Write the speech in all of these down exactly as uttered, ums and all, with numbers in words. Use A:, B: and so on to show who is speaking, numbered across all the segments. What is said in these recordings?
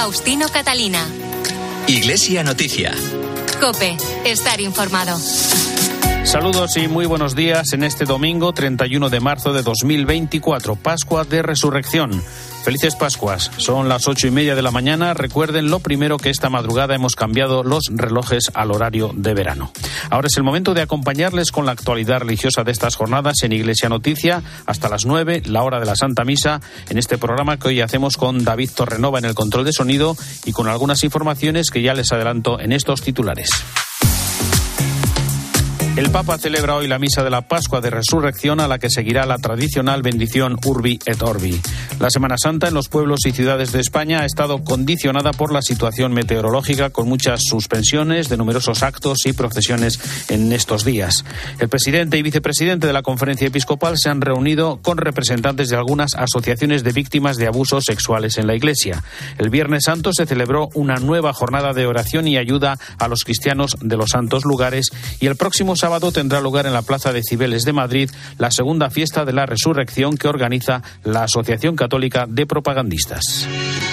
A: Faustino Catalina.
B: Iglesia Noticia.
A: COPE. Estar informado.
C: Saludos y muy buenos días en este domingo treinta y uno de marzo de dos mil veinticuatro, Pascua de Resurrección. Felices Pascuas. Son las ocho y media de la mañana. Recuerden lo primero que esta madrugada hemos cambiado los relojes al horario de verano. Ahora es el momento de acompañarles con la actualidad religiosa de estas jornadas en Iglesia Noticia hasta las nueve, la hora de la Santa Misa, en este programa que hoy hacemos con David Torrenova en el control de sonido y con algunas informaciones que ya les adelanto en estos titulares. El Papa celebra hoy la misa de la Pascua de Resurrección, a la que seguirá la tradicional bendición Urbi et Orbi. La Semana Santa en los pueblos y ciudades de España ha estado condicionada por la situación meteorológica, con muchas suspensiones de numerosos actos y procesiones en estos días. El presidente y vicepresidente de la Conferencia Episcopal se han reunido con representantes de algunas asociaciones de víctimas de abusos sexuales en la Iglesia. El Viernes Santo se celebró una nueva jornada de oración y ayuda a los cristianos de los santos lugares, y el próximo sábado tendrá lugar en la Plaza de Cibeles de Madrid la segunda fiesta de la Resurrección que organiza la Asociación Católica de Propagandistas.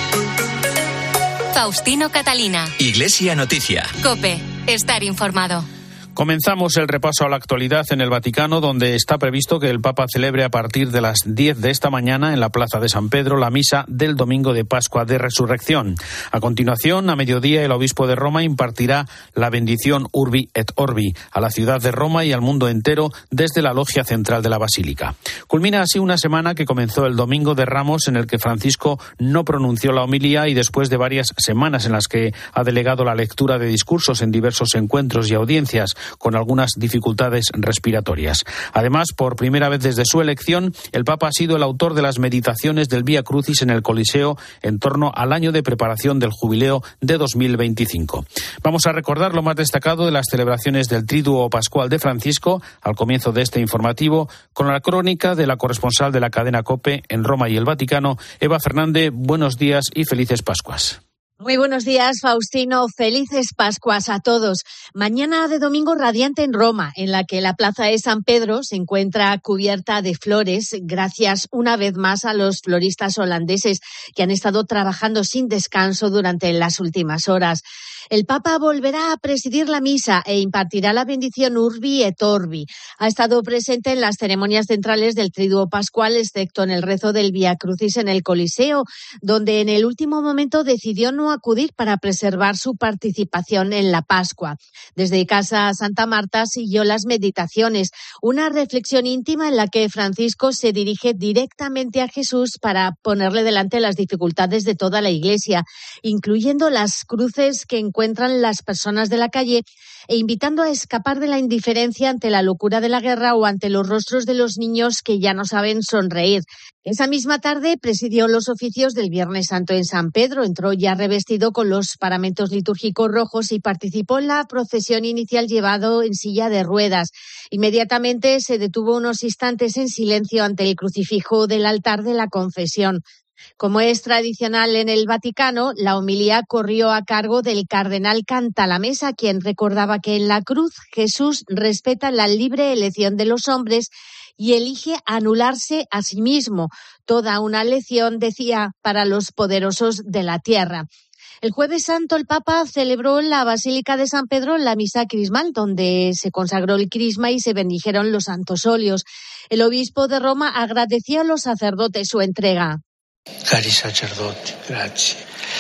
A: Faustino Catalina.
B: Iglesia Noticia.
A: COPE. Estar informado.
C: Comenzamos el repaso a la actualidad en el Vaticano, donde está previsto que el Papa celebre a partir de las diez de esta mañana en la Plaza de San Pedro la misa del domingo de Pascua de Resurrección. A continuación, a mediodía, el obispo de Roma impartirá la bendición Urbi et Orbi a la ciudad de Roma y al mundo entero desde la logia central de la Basílica. Culmina así una semana que comenzó el Domingo de Ramos, en el que Francisco no pronunció la homilía, y después de varias semanas en las que ha delegado la lectura de discursos en diversos encuentros y audiencias, con algunas dificultades respiratorias. Además, por primera vez desde su elección, el Papa ha sido el autor de las meditaciones del Vía Crucis en el Coliseo en torno al año de preparación del jubileo de dos mil veinticinco. Vamos a recordar lo más destacado de las celebraciones del Triduo Pascual de Francisco al comienzo de este informativo, con la crónica de la corresponsal de la cadena COPE en Roma y el Vaticano, Eva Fernández. Buenos días y felices Pascuas.
D: Muy buenos días, Faustino. Felices Pascuas a todos. Mañana de domingo radiante en Roma, en la que la plaza de San Pedro se encuentra cubierta de flores, gracias una vez más a los floristas holandeses que han estado trabajando sin descanso durante las últimas horas. El Papa volverá a presidir la misa e impartirá la bendición Urbi et Orbi. Ha estado presente en las ceremonias centrales del Triduo Pascual, excepto en el rezo del Vía Crucis en el Coliseo, donde en el último momento decidió no acudir para preservar su participación en la Pascua. Desde Casa Santa Marta siguió las meditaciones, una reflexión íntima en la que Francisco se dirige directamente a Jesús para ponerle delante las dificultades de toda la Iglesia, incluyendo las cruces que encuentran las personas de la calle, e invitando a escapar de la indiferencia ante la locura de la guerra o ante los rostros de los niños que ya no saben sonreír. Esa misma tarde presidió los oficios del Viernes Santo en San Pedro, entró ya revestido con los paramentos litúrgicos rojos y participó en la procesión inicial llevado en silla de ruedas. Inmediatamente se detuvo unos instantes en silencio ante el crucifijo del altar de la confesión. Como es tradicional en el Vaticano, la homilía corrió a cargo del cardenal Cantalamessa, quien recordaba que en la cruz Jesús respeta la libre elección de los hombres y elige anularse a sí mismo. Toda una lección, decía, para los poderosos de la tierra. El Jueves Santo el Papa celebró en la Basílica de San Pedro la misa crismal, donde se consagró el crisma y se bendijeron los santos óleos. El obispo de Roma agradeció a los sacerdotes su entrega.
E: Cari sacerdoti, grazie.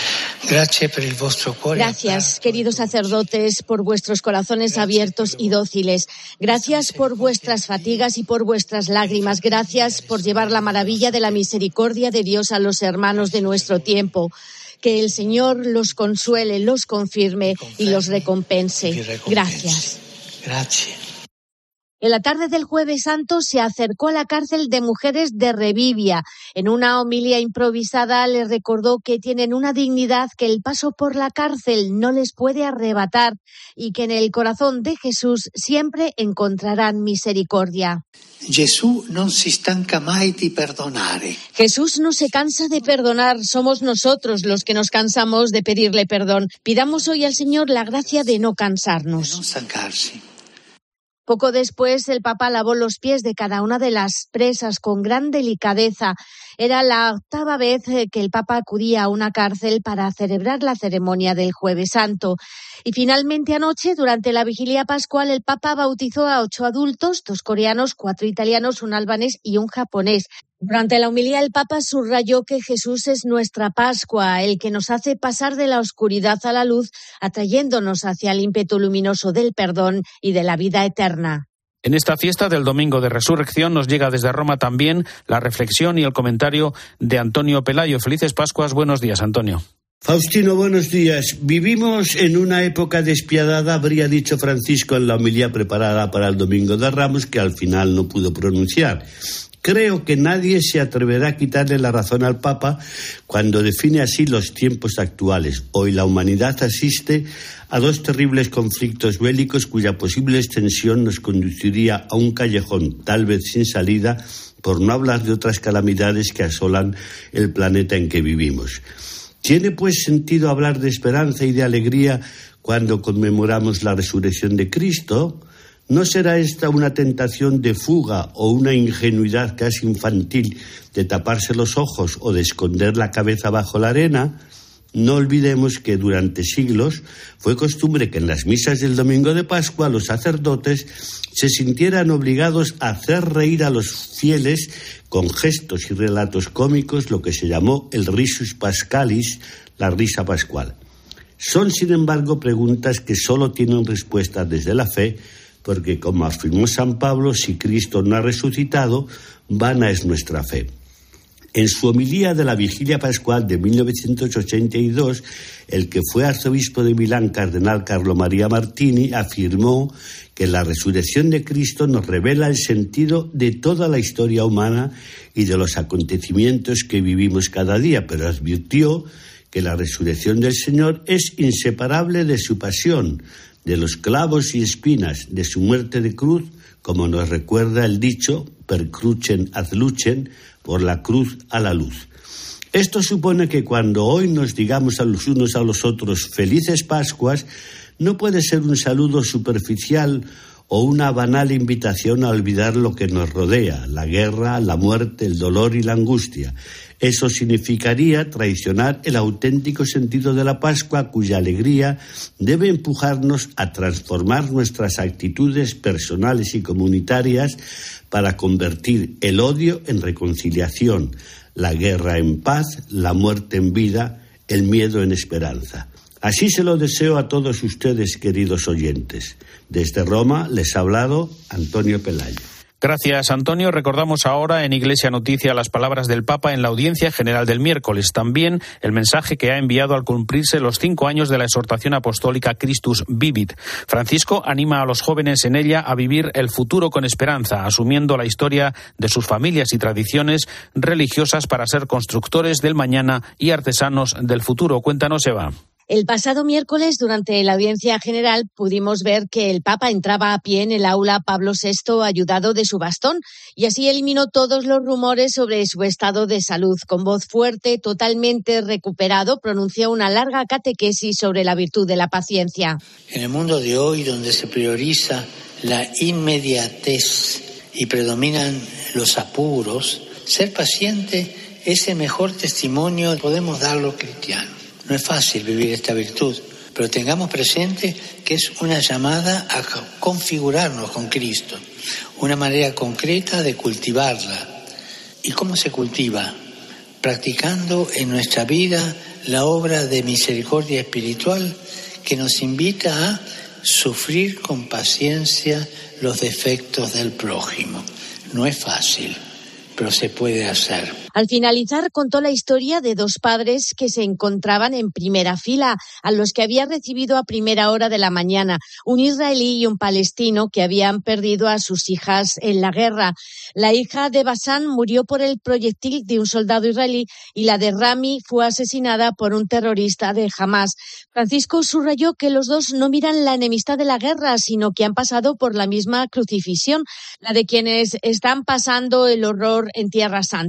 D: Gracias, queridos sacerdotes, por vuestros corazones abiertos y dóciles. Gracias por vuestras fatigas y por vuestras lágrimas. Gracias por llevar la maravilla de la misericordia de Dios a los hermanos de nuestro tiempo. Que el Señor los consuele, los confirme y los recompense. Gracias.
E: Gracias.
D: En la tarde del Jueves Santo se acercó a la cárcel de mujeres de Revivia. En una homilía improvisada les recordó que tienen una dignidad que el paso por la cárcel no les puede arrebatar y que en el corazón de Jesús siempre encontrarán misericordia.
E: Jesús no se estanca mai di perdonare.
D: Jesús no se cansa de perdonar, somos nosotros los que nos cansamos de pedirle perdón. Pidamos hoy al Señor la gracia de no cansarnos.
E: De no stancarsi.
D: Poco después, el Papa lavó los pies de cada una de las presas con gran delicadeza. Era la octava vez que el Papa acudía a una cárcel para celebrar la ceremonia del Jueves Santo. Y finalmente anoche, durante la vigilia pascual, el Papa bautizó a ocho adultos, dos coreanos, cuatro italianos, un albanés y un japonés. Durante la homilía, el Papa subrayó que Jesús es nuestra Pascua, el que nos hace pasar de la oscuridad a la luz, atrayéndonos hacia el ímpetu luminoso del perdón y de la vida eterna.
C: En esta fiesta del Domingo de Resurrección nos llega desde Roma también la reflexión y el comentario de Antonio Pelayo. Felices Pascuas, buenos días, Antonio.
F: Faustino, buenos días. Vivimos en una época despiadada, habría dicho Francisco en la homilía preparada para el Domingo de Ramos, que al final no pudo pronunciar. Creo que nadie se atreverá a quitarle la razón al Papa cuando define así los tiempos actuales. Hoy la humanidad asiste a dos terribles conflictos bélicos cuya posible extensión nos conduciría a un callejón, tal vez sin salida, por no hablar de otras calamidades que asolan el planeta en que vivimos. ¿Tiene pues sentido hablar de esperanza y de alegría cuando conmemoramos la resurrección de Cristo? ¿No será esta una tentación de fuga o una ingenuidad casi infantil de taparse los ojos o de esconder la cabeza bajo la arena? No olvidemos que durante siglos fue costumbre que en las misas del Domingo de Pascua los sacerdotes se sintieran obligados a hacer reír a los fieles con gestos y relatos cómicos, lo que se llamó el risus pascalis, la risa pascual. Son, sin embargo, preguntas que solo tienen respuesta desde la fe, porque, como afirmó San Pablo, si Cristo no ha resucitado, vana es nuestra fe. En su homilía de la Vigilia Pascual de mil novecientos ochenta y dos, el que fue arzobispo de Milán, cardenal Carlo Maria Martini, afirmó que la resurrección de Cristo nos revela el sentido de toda la historia humana y de los acontecimientos que vivimos cada día, pero advirtió que la resurrección del Señor es inseparable de su pasión, de los clavos y espinas, de su muerte de cruz, como nos recuerda el dicho per crucem ad lucem, por la cruz a la luz. Esto supone que cuando hoy nos digamos a los unos a los otros felices Pascuas, no puede ser un saludo superficial o una banal invitación a olvidar lo que nos rodea, la guerra, la muerte, el dolor y la angustia. Eso significaría traicionar el auténtico sentido de la Pascua, cuya alegría debe empujarnos a transformar nuestras actitudes personales y comunitarias para convertir el odio en reconciliación, la guerra en paz, la muerte en vida, el miedo en esperanza. Así se lo deseo a todos ustedes, queridos oyentes. Desde Roma les ha hablado Antonio Pelayo.
C: Gracias, Antonio. Recordamos ahora en Iglesia Noticia las palabras del Papa en la audiencia general del miércoles. También el mensaje que ha enviado al cumplirse los cinco años de la exhortación apostólica Christus Vivit. Francisco anima a los jóvenes en ella a vivir el futuro con esperanza, asumiendo la historia de sus familias y tradiciones religiosas para ser constructores del mañana y artesanos del futuro. Cuéntanos, Eva.
D: El pasado miércoles, durante la audiencia general, pudimos ver que el Papa entraba a pie en el aula Pablo sexto ayudado de su bastón y así eliminó todos los rumores sobre su estado de salud. Con voz fuerte, totalmente recuperado, pronunció una larga catequesis sobre la virtud de la paciencia.
E: En el mundo de hoy, donde se prioriza la inmediatez y predominan los apuros, ser paciente es el mejor testimonio que podemos dar los cristianos. No es fácil vivir esta virtud, pero tengamos presente que es una llamada a configurarnos con Cristo, una manera concreta de cultivarla. ¿Y cómo se cultiva? Practicando en nuestra vida la obra de misericordia espiritual que nos invita a sufrir con paciencia los defectos del prójimo. No es fácil, pero se puede hacer.
D: Al finalizar, contó la historia de dos padres que se encontraban en primera fila, a los que había recibido a primera hora de la mañana, un israelí y un palestino que habían perdido a sus hijas en la guerra. La hija de Bassán murió por el proyectil de un soldado israelí y la de Rami fue asesinada por un terrorista de Hamás. Francisco subrayó que los dos no miran la enemistad de la guerra, sino que han pasado por la misma crucifixión, la de quienes están pasando el horror en Tierra Santa.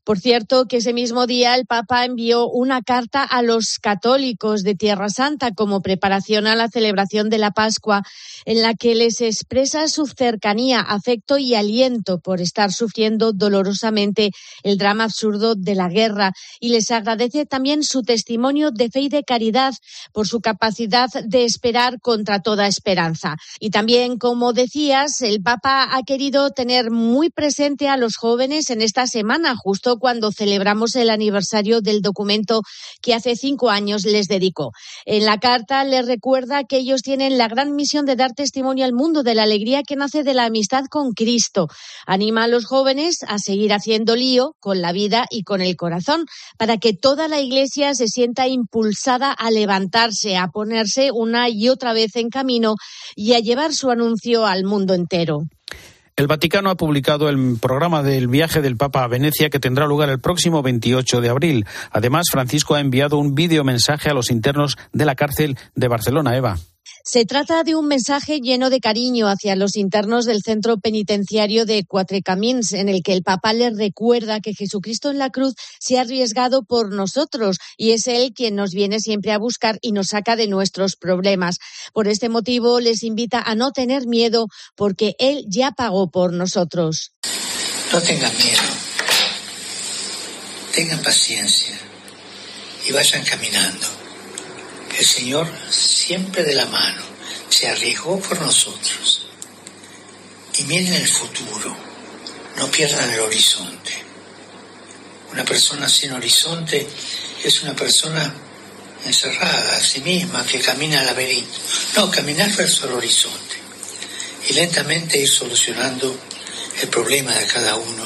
D: Por cierto, que ese mismo día el Papa envió una carta a los católicos de Tierra Santa como preparación a la celebración de la Pascua, en la que les expresa su cercanía, afecto y aliento por estar sufriendo dolorosamente el drama absurdo de la guerra, y les agradece también su testimonio de fe y de caridad por su capacidad de esperar contra toda esperanza. Y también, como decías, el Papa ha querido tener muy presente a los jóvenes en esta semana, justo cuando celebramos el aniversario del documento que hace cinco años les dedicó. En la carta les recuerda que ellos tienen la gran misión de dar testimonio al mundo de la alegría que nace de la amistad con Cristo. Anima a los jóvenes a seguir haciendo lío con la vida y con el corazón, para que toda la Iglesia se sienta impulsada a levantarse, a ponerse una y otra vez en camino y a llevar su anuncio al mundo entero.
C: El Vaticano ha publicado el programa del viaje del Papa a Venecia, que tendrá lugar el próximo veintiocho de abril. Además, Francisco ha enviado un videomensaje a los internos de la cárcel de Barcelona. Eva.
D: Se trata de un mensaje lleno de cariño hacia los internos del centro penitenciario de Quatre Camins, en el que el Papa les recuerda que Jesucristo en la cruz se ha arriesgado por nosotros y es Él quien nos viene siempre a buscar y nos saca de nuestros problemas. Por este motivo les invita a no tener miedo, porque Él ya pagó por nosotros.
E: No tengan miedo, tengan paciencia y vayan caminando. El Señor, siempre de la mano, se arriesgó por nosotros. Y miren el futuro, no pierdan el horizonte. Una persona sin horizonte es una persona encerrada a sí misma que camina al laberinto. No, caminar verso al horizonte y lentamente ir solucionando el problema de cada uno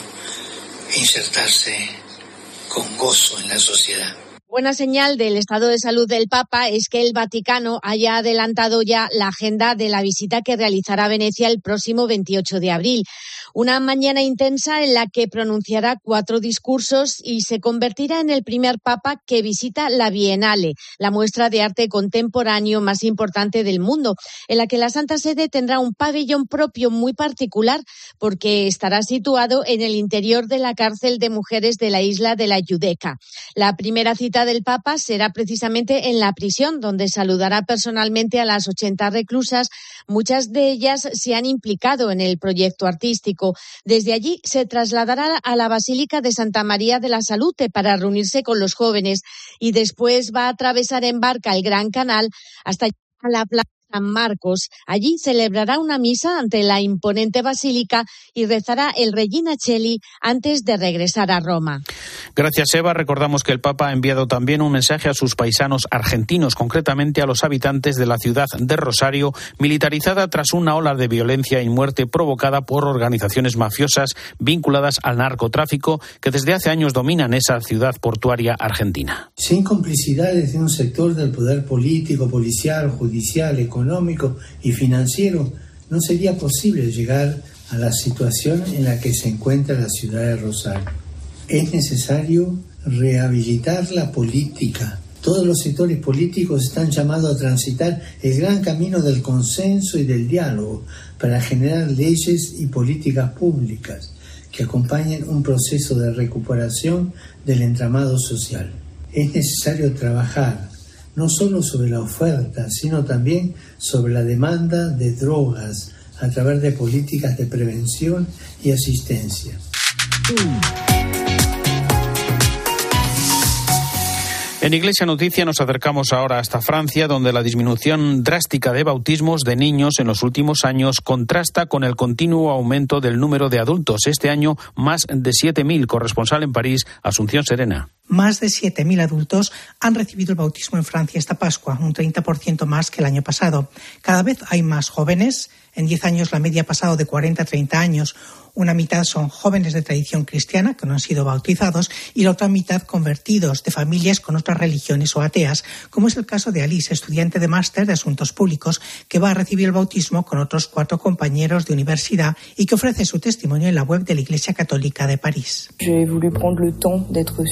E: e insertarse con gozo en la sociedad.
D: Buena señal del estado de salud del Papa es que el Vaticano haya adelantado ya la agenda de la visita que realizará a Venecia el próximo veintiocho de abril. Una mañana intensa en la que pronunciará cuatro discursos y se convertirá en el primer Papa que visita la Bienale, la muestra de arte contemporáneo más importante del mundo, en la que la Santa Sede tendrá un pabellón propio muy particular porque estará situado en el interior de la cárcel de mujeres de la isla de la Giudecca. La primera cita del Papa será precisamente en la prisión, donde saludará personalmente a las ochenta reclusas. Muchas de ellas se han implicado en el proyecto artístico. Desde allí se trasladará a la Basílica de Santa María de la Salute para reunirse con los jóvenes y después va a atravesar en barca el Gran Canal hasta llegar a la plaza San Marcos. Allí celebrará una misa ante la imponente basílica y rezará el Regina Coeli antes de regresar a Roma.
C: Gracias, Eva. Recordamos que el Papa ha enviado también un mensaje a sus paisanos argentinos, concretamente a los habitantes de la ciudad de Rosario, militarizada tras una ola de violencia y muerte provocada por organizaciones mafiosas vinculadas al narcotráfico que desde hace años dominan esa ciudad portuaria argentina.
G: Sin complicidades de un sector del poder político, policial, judicial, económico, económico y financiero, no sería posible llegar a la situación en la que se encuentra la ciudad de Rosario. Es necesario rehabilitar la política. Todos los sectores políticos están llamados a transitar el gran camino del consenso y del diálogo para generar leyes y políticas públicas que acompañen un proceso de recuperación del entramado social. Es necesario trabajar no solo sobre la oferta, sino también sobre la demanda de drogas a través de políticas de prevención y asistencia.
C: En Iglesia Noticia nos acercamos ahora hasta Francia, donde la disminución drástica de bautismos de niños en los últimos años contrasta con el continuo aumento del número de adultos. Este año, más de siete mil. Corresponsal en París, Asunción Serena.
H: Más de siete mil adultos han recibido el bautismo en Francia esta Pascua, un treinta por ciento más que el año pasado. Cada vez hay más jóvenes. En diez años la media ha pasado de cuarenta a treinta años. Una mitad son jóvenes de tradición cristiana que no han sido bautizados y la otra mitad convertidos de familias con otras religiones o ateas, como es el caso de Alice, estudiante de máster de Asuntos Públicos, que va a recibir el bautismo con otros cuatro compañeros de universidad y que ofrece su testimonio en la web de la Iglesia Católica de París.
I: Quise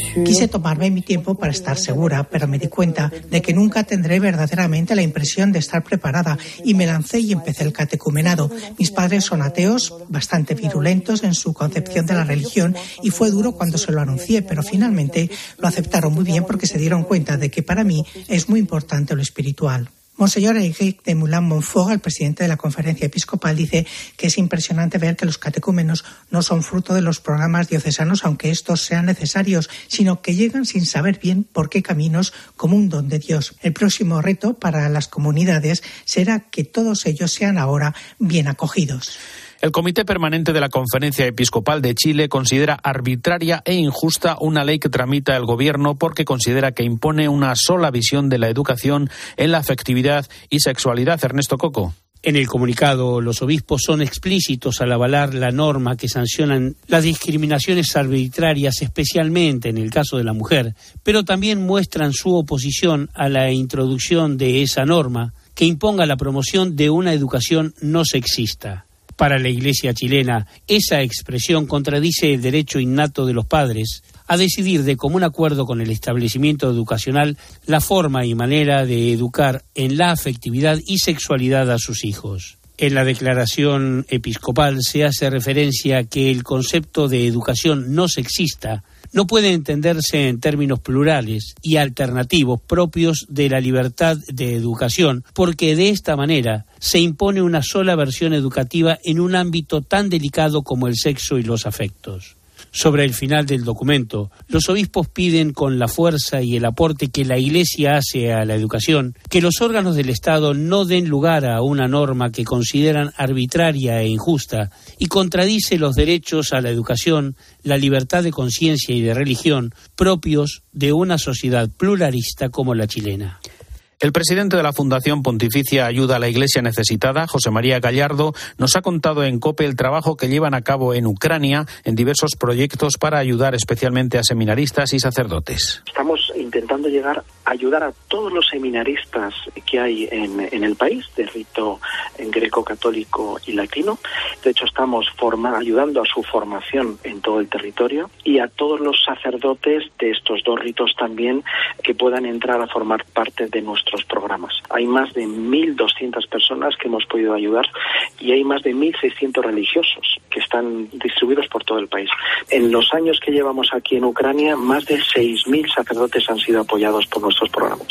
H: Quise tomarme mi tiempo para estar segura, pero me di cuenta de que nunca tendré verdaderamente la impresión de estar preparada y me lancé y empecé el catecumenado. Mis padres son ateos, bastante virulentos en su concepción de la religión, y fue duro cuando se lo anuncié, pero finalmente lo aceptaron muy bien porque se dieron cuenta de que para mí es muy importante lo espiritual. Monseñor Enrique de Moulin-Montfort, el presidente de la Conferencia Episcopal, dice que es impresionante ver que los catecúmenos no son fruto de los programas diocesanos, aunque estos sean necesarios, sino que llegan sin saber bien por qué caminos, como un don de Dios. El próximo reto para las comunidades será que todos ellos sean ahora bien acogidos.
C: El Comité Permanente de la Conferencia Episcopal de Chile considera arbitraria e injusta una ley que tramita el Gobierno porque considera que impone una sola visión de la educación en la afectividad y sexualidad. Ernesto Coco.
I: En el comunicado, los obispos son explícitos al avalar la norma que sancionan las discriminaciones arbitrarias, especialmente en el caso de la mujer, pero también muestran su oposición a la introducción de esa norma que imponga la promoción de una educación no sexista. Para la Iglesia chilena, esa expresión contradice el derecho innato de los padres a decidir de común acuerdo con el establecimiento educacional la forma y manera de educar en la afectividad y sexualidad a sus hijos. En la declaración episcopal se hace referencia a que el concepto de educación no sexista no puede entenderse en términos plurales y alternativos propios de la libertad de educación, porque de esta manera se impone una sola versión educativa en un ámbito tan delicado como el sexo y los afectos. Sobre el final del documento, los obispos piden con la fuerza y el aporte que la Iglesia hace a la educación que los órganos del Estado no den lugar a una norma que consideran arbitraria e injusta y contradice los derechos a la educación, la libertad de conciencia y de religión propios de una sociedad pluralista como la chilena.
C: El presidente de la Fundación Pontificia Ayuda a la Iglesia Necesitada, José María Gallardo, nos ha contado en COPE el trabajo que llevan a cabo en Ucrania en diversos proyectos para ayudar especialmente a seminaristas y sacerdotes.
J: Estamos intentando llegar a ayudar a todos los seminaristas que hay en, en el país, de rito greco-católico y latino. De hecho, estamos forma, ayudando a su formación en todo el territorio y a todos los sacerdotes de estos dos ritos también que puedan entrar a formar parte de nuestro programas. Hay más de mil doscientas personas que hemos podido ayudar y hay más de mil seiscientos religiosos que están distribuidos por todo el país. En los años que llevamos aquí en Ucrania, más de seis mil sacerdotes han sido apoyados por nuestros programas.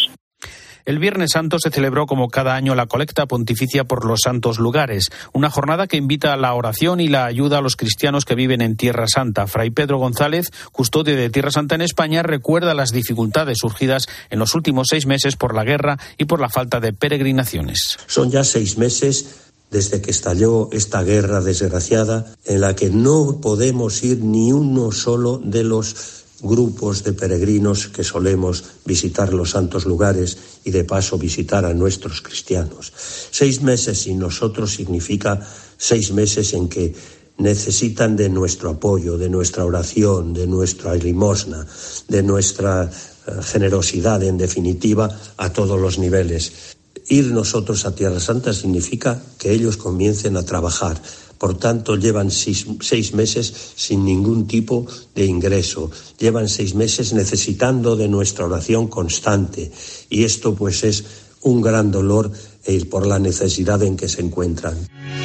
C: El Viernes Santo se celebró como cada año la colecta pontificia por los santos lugares, una jornada que invita a la oración y la ayuda a los cristianos que viven en Tierra Santa. Fray Pedro González, custodio de Tierra Santa en España, recuerda las dificultades surgidas en los últimos seis meses por la guerra y por la falta de peregrinaciones.
K: Son ya seis meses desde que estalló esta guerra desgraciada en la que no podemos ir ni uno solo de los grupos de peregrinos que solemos visitar los santos lugares y de paso visitar a nuestros cristianos. Seis meses sin nosotros significa seis meses en que necesitan de nuestro apoyo, de nuestra oración, de nuestra limosna, de nuestra uh, generosidad, en definitiva, a todos los niveles. Ir nosotros a Tierra Santa significa que ellos comiencen a trabajar. Por tanto, llevan seis, seis meses sin ningún tipo de ingreso. Llevan seis meses necesitando de nuestra oración constante. Y esto, pues, es un gran dolor eh, por la necesidad en que se encuentran.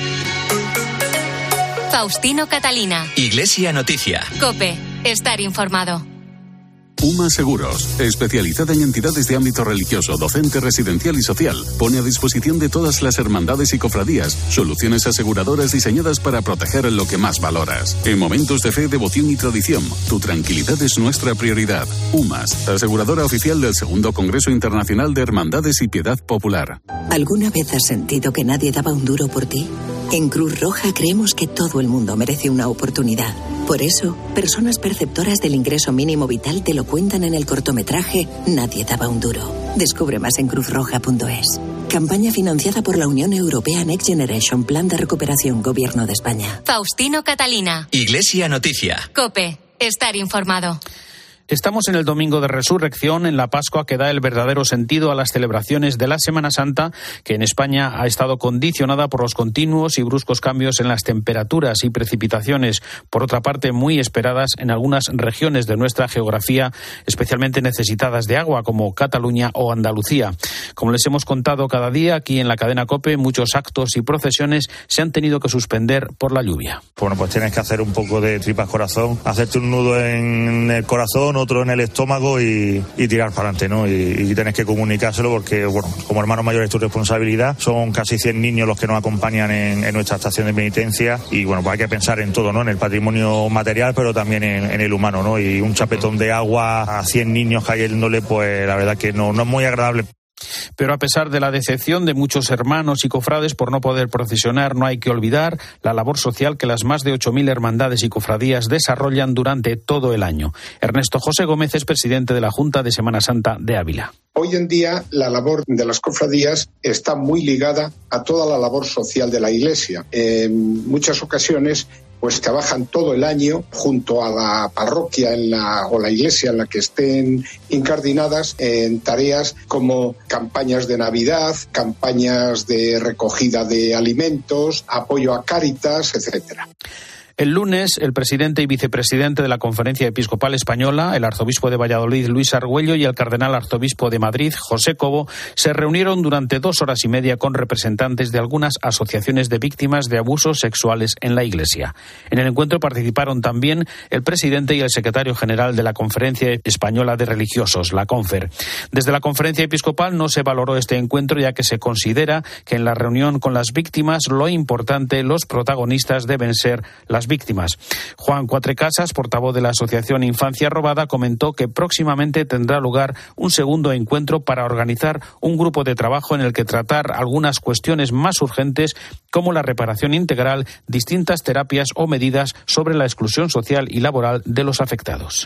A: Faustino Catalina.
B: Iglesia Noticia.
A: COPE. Estar informado.
L: UMA Seguros, especializada en entidades de ámbito religioso, docente, residencial y social, pone a disposición de todas las hermandades y cofradías soluciones aseguradoras diseñadas para proteger lo que más valoras. En momentos de fe, devoción y tradición, tu tranquilidad es nuestra prioridad. UMAS, aseguradora oficial del segundo Congreso Internacional de Hermandades y Piedad Popular.
M: ¿Alguna vez has sentido que nadie daba un duro por ti? En Cruz Roja creemos que todo el mundo merece una oportunidad. Por eso, personas perceptoras del ingreso mínimo vital te lo cuentan en el cortometraje Nadie daba un duro. Descubre más en cruz roja punto es. Campaña financiada por la Unión Europea Next Generation, Plan de Recuperación, Gobierno de España.
A: Faustino Catalina.
B: Iglesia Noticia.
A: COPE. Estar informado.
C: Estamos en el Domingo de Resurrección, en la Pascua que da el verdadero sentido a las celebraciones de la Semana Santa, que en España ha estado condicionada por los continuos y bruscos cambios en las temperaturas y precipitaciones, por otra parte muy esperadas en algunas regiones de nuestra geografía, especialmente necesitadas de agua, como Cataluña o Andalucía. Como les hemos contado cada día aquí en la cadena COPE, muchos actos y procesiones se han tenido que suspender por la lluvia.
N: Bueno, pues tienes que hacer un poco de tripas corazón, hacerte un nudo en el corazón, otro en el estómago y, y tirar para adelante, ¿no? Y, y tienes que comunicárselo porque, bueno, como hermano mayor es tu responsabilidad. Son casi cien niños los que nos acompañan en, en nuestra estación de penitencia y, bueno, pues hay que pensar en todo, ¿no? En el patrimonio material, pero también en, en el humano, ¿no? Y un chapetón de agua a cien niños cayéndole, pues la verdad que no, no es muy agradable.
C: Pero a pesar de la decepción de muchos hermanos y cofrades por no poder procesionar, no hay que olvidar la labor social que las más de ocho mil hermandades y cofradías desarrollan durante todo el año. Ernesto José Gómez es presidente de la Junta de Semana Santa de Ávila.
O: Hoy en día la labor de las cofradías está muy ligada a toda la labor social de la Iglesia. En muchas ocasiones pues trabajan todo el año junto a la parroquia en la, o la iglesia en la que estén incardinadas en tareas como campañas de Navidad, campañas de recogida de alimentos, apoyo a Cáritas, etcétera.
C: El lunes, el presidente y vicepresidente de la Conferencia Episcopal Española, el arzobispo de Valladolid, Luis Argüello, y el cardenal arzobispo de Madrid, José Cobo, se reunieron durante dos horas y media con representantes de algunas asociaciones de víctimas de abusos sexuales en la Iglesia. En el encuentro participaron también el presidente y el secretario general de la Conferencia Española de Religiosos, la CONFER. Desde la Conferencia Episcopal no se valoró este encuentro, ya que se considera que en la reunión con las víctimas lo importante, los protagonistas deben ser las víctimas. Juan Cuatrecasas, portavoz de la Asociación Infancia Robada, comentó que próximamente tendrá lugar un segundo encuentro para organizar un grupo de trabajo en el que tratar algunas cuestiones más urgentes como la reparación integral, distintas terapias o medidas sobre la exclusión social y laboral de los afectados.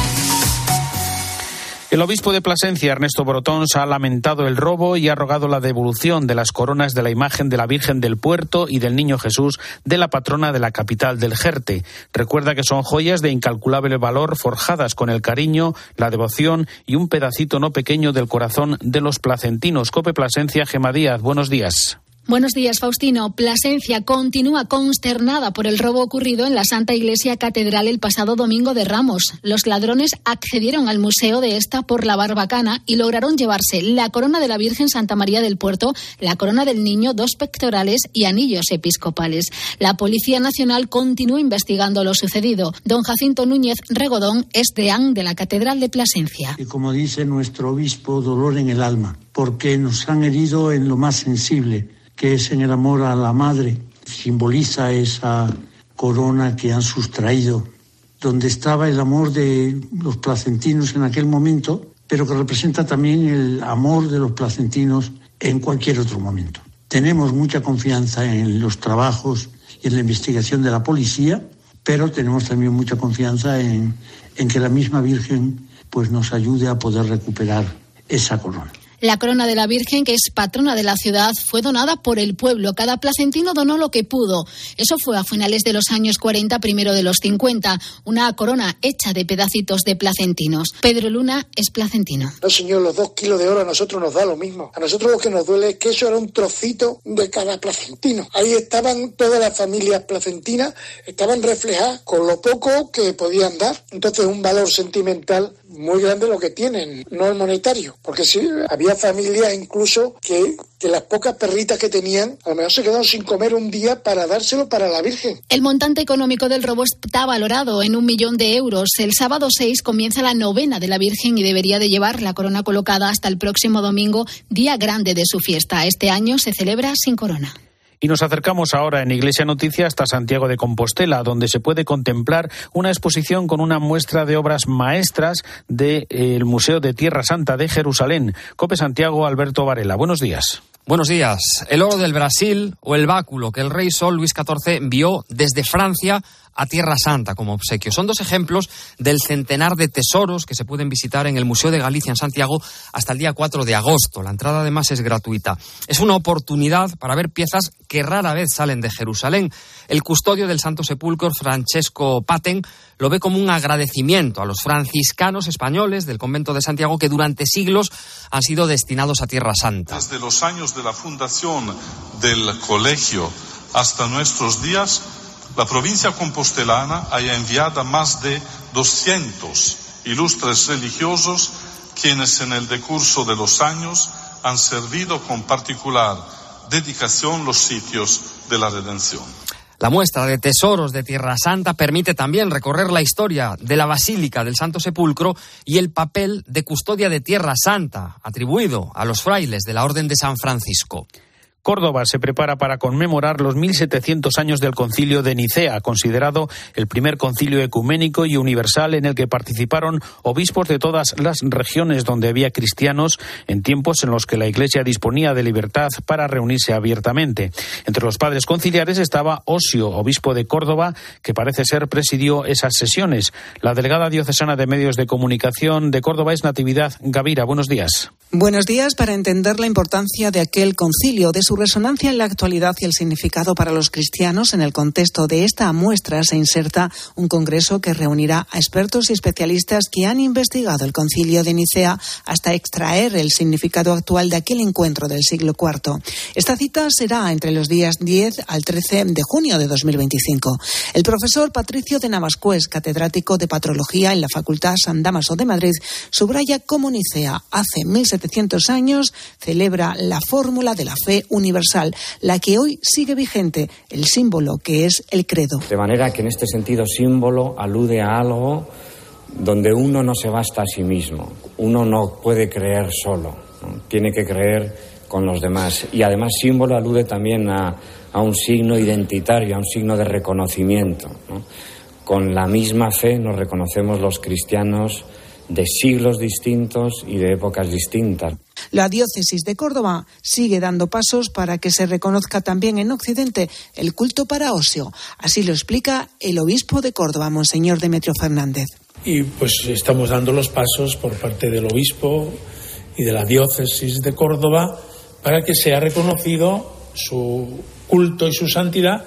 C: El obispo de Plasencia, Ernesto Brotons, ha lamentado el robo y ha rogado la devolución de las coronas de la imagen de la Virgen del Puerto y del Niño Jesús de la patrona de la capital del Jerte. Recuerda que son joyas de incalculable valor forjadas con el cariño, la devoción y un pedacito no pequeño del corazón de los placentinos. COPE Plasencia, Gemma Díaz, buenos días.
P: Buenos días, Faustino. Plasencia continúa consternada por el robo ocurrido en la Santa Iglesia Catedral el pasado domingo de Ramos. Los ladrones accedieron al museo de esta por la Barbacana y lograron llevarse la corona de la Virgen Santa María del Puerto, la corona del Niño, dos pectorales y anillos episcopales. La Policía Nacional continúa investigando lo sucedido. Don Jacinto Núñez Regodón es deán de la Catedral de Plasencia.
Q: Y como dice nuestro obispo, dolor en el alma, porque nos han herido en lo más sensible, que es en el amor a la madre. Simboliza esa corona que han sustraído, donde estaba el amor de los placentinos en aquel momento, pero que representa también el amor de los placentinos en cualquier otro momento. Tenemos mucha confianza en los trabajos y en la investigación de la policía, pero tenemos también mucha confianza en, en que la misma Virgen pues, nos ayude a poder recuperar esa corona.
P: La corona de la Virgen, que es patrona de la ciudad, fue donada por el pueblo. Cada placentino donó lo que pudo. Eso fue a finales de los años cuarenta, primero de los cincuenta. Una corona hecha de pedacitos de placentinos. Pedro Luna es placentino.
R: No, señor, los dos kilos de oro a nosotros nos da lo mismo. A nosotros lo que nos duele es que eso era un trocito de cada placentino. Ahí estaban todas las familias placentinas, estaban reflejadas con lo poco que podían dar. Entonces, un valor sentimental muy grande lo que tienen, no el monetario, porque sí, había familias incluso que, que las pocas perritas que tenían, a lo mejor se quedaron sin comer un día para dárselo para la Virgen.
P: El montante económico del robo está valorado en un millón de euros. El sábado seis comienza la novena de la Virgen y debería de llevar la corona colocada hasta el próximo domingo, día grande de su fiesta. Este año se celebra sin corona.
C: Y nos acercamos ahora en Iglesia Noticia hasta Santiago de Compostela, donde se puede contemplar una exposición con una muestra de obras maestras del Museo de Tierra Santa de Jerusalén. COPE Santiago, Alberto Varela. Buenos días.
S: Buenos días. El oro del Brasil o el báculo que el rey Sol Luis catorce envió desde Francia a Tierra Santa como obsequio. Son dos ejemplos del centenar de tesoros que se pueden visitar en el Museo de Galicia en Santiago hasta el día cuatro de agosto. La entrada además es gratuita. Es una oportunidad para ver piezas que rara vez salen de Jerusalén. El custodio del Santo Sepulcro, Francesco Paten, lo ve como un agradecimiento a los franciscanos españoles del convento de Santiago que durante siglos han sido destinados a Tierra Santa.
T: Desde los años de la fundación del colegio hasta nuestros días, la provincia compostelana ha enviado más de doscientos ilustres religiosos quienes en el decurso de los años han servido con particular dedicación los sitios de la redención.
S: La muestra de tesoros de Tierra Santa permite también recorrer la historia de la Basílica del Santo Sepulcro y el papel de custodia de Tierra Santa, atribuido a los frailes de la Orden de San Francisco.
C: Córdoba se prepara para conmemorar los mil setecientos años del Concilio de Nicea, considerado el primer concilio ecuménico y universal en el que participaron obispos de todas las regiones donde había cristianos en tiempos en los que la Iglesia disponía de libertad para reunirse abiertamente. Entre los padres conciliares estaba Osio, obispo de Córdoba, que parece ser presidió esas sesiones. La delegada diocesana de Medios de Comunicación de Córdoba es Natividad Gavira. Buenos días.
U: Buenos días. Para entender la importancia de aquel concilio, de su resonancia en la actualidad y el significado para los cristianos, en el contexto de esta muestra se inserta un congreso que reunirá a expertos y especialistas que han investigado el Concilio de Nicea hasta extraer el significado actual de aquel encuentro del siglo cuarto. Esta cita será entre los días diez al trece de junio de dos mil veinticinco. El profesor Patricio de Navascués, catedrático de Patrología en la Facultad San Dámaso de Madrid, subraya cómo Nicea hace mil setecientos años celebra la fórmula de la fe universal, la que hoy sigue vigente, el símbolo que es el credo.
V: De manera que en este sentido símbolo alude a algo donde uno no se basta a sí mismo, uno no puede creer solo, ¿no? Tiene que creer con los demás. Y además símbolo alude también a, a un signo identitario, a un signo de reconocimiento, ¿no? Con la misma fe nos reconocemos los cristianos de siglos distintos y de épocas distintas.
U: La diócesis de Córdoba sigue dando pasos para que se reconozca también en Occidente el culto para Osio. Así lo explica el obispo de Córdoba, Monseñor Demetrio Fernández.
W: Y pues estamos dando los pasos por parte del obispo y de la diócesis de Córdoba para que sea reconocido su culto y su santidad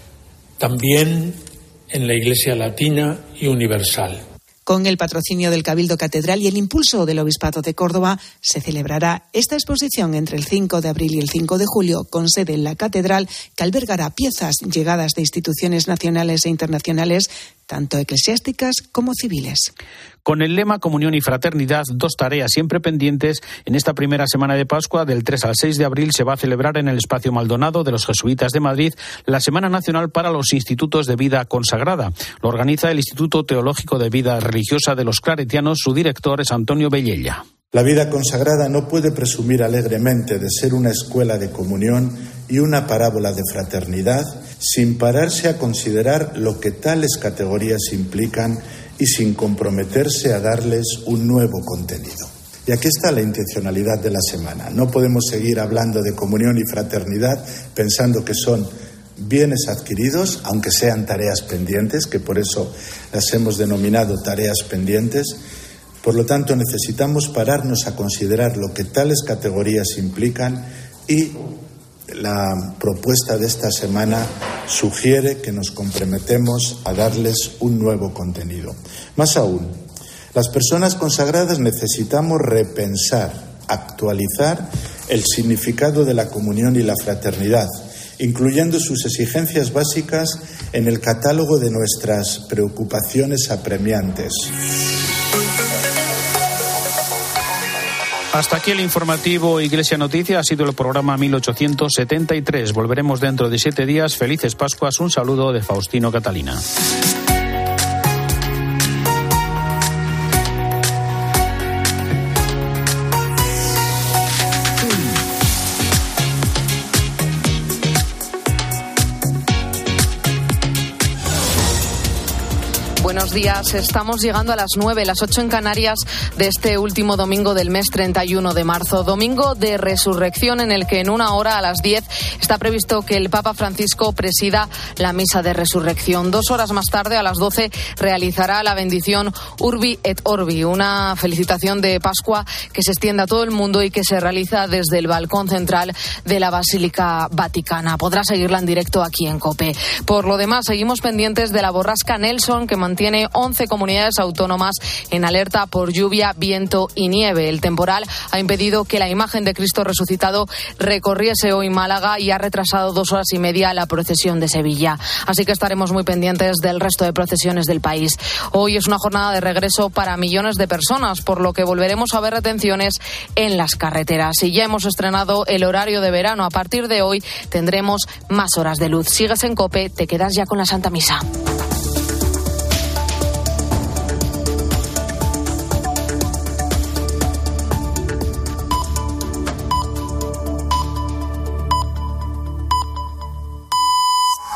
W: también en la Iglesia Latina y Universal.
U: Con el patrocinio del Cabildo Catedral y el impulso del Obispado de Córdoba, se celebrará esta exposición entre el cinco de abril y el cinco de julio, con sede en la Catedral, que albergará piezas llegadas de instituciones nacionales e internacionales, tanto eclesiásticas como civiles.
C: Con el lema Comunión y Fraternidad, dos tareas siempre pendientes, en esta primera semana de Pascua, del tres al seis de abril, se va a celebrar en el Espacio Maldonado de los Jesuitas de Madrid la Semana Nacional para los Institutos de Vida Consagrada. Lo organiza el Instituto Teológico de Vida Religiosa de los Claretianos. Su director es Antonio Bellella.
X: La vida consagrada no puede presumir alegremente de ser una escuela de comunión y una parábola de fraternidad sin pararse a considerar lo que tales categorías implican y sin comprometerse a darles un nuevo contenido. Y aquí está la intencionalidad de la semana. No podemos seguir hablando de comunión y fraternidad pensando que son bienes adquiridos, aunque sean tareas pendientes, que por eso las hemos denominado tareas pendientes. Por lo tanto, necesitamos pararnos a considerar lo que tales categorías implican y la propuesta de esta semana sugiere que nos comprometemos a darles un nuevo contenido. Más aún, las personas consagradas necesitamos repensar, actualizar el significado de la comunión y la fraternidad, incluyendo sus exigencias básicas en el catálogo de nuestras preocupaciones apremiantes.
C: Hasta aquí el informativo Iglesia Noticia. Ha sido el programa mil ochocientos setenta y tres. Volveremos dentro de siete días. Felices Pascuas. Un saludo de Faustino Catalina.
D: Buenos días. Estamos llegando a las nueve, las ocho en Canarias de este último domingo del mes treinta y uno de marzo. Domingo de Resurrección, en el que en una hora, a las diez, está previsto que el Papa Francisco presida la misa de resurrección. Dos horas más tarde, a las doce, realizará la bendición Urbi et Orbi, una felicitación de Pascua que se extiende a todo el mundo y que se realiza desde el balcón central de la Basílica Vaticana. Podrá seguirla en directo aquí en COPE. Por lo demás, seguimos pendientes de la borrasca Nelson, que mantiene once comunidades autónomas en alerta por lluvia, viento y nieve. El temporal ha impedido que la imagen de Cristo resucitado recorriese hoy Málaga y ha retrasado dos horas y media la procesión de Sevilla. Así que estaremos muy pendientes del resto de procesiones del país. Hoy es una jornada de regreso para millones de personas, por lo que volveremos a ver retenciones en las carreteras. Y ya hemos estrenado el horario de verano. A partir de hoy tendremos más horas de luz. Sigues en COPE, te quedas ya con la Santa Misa.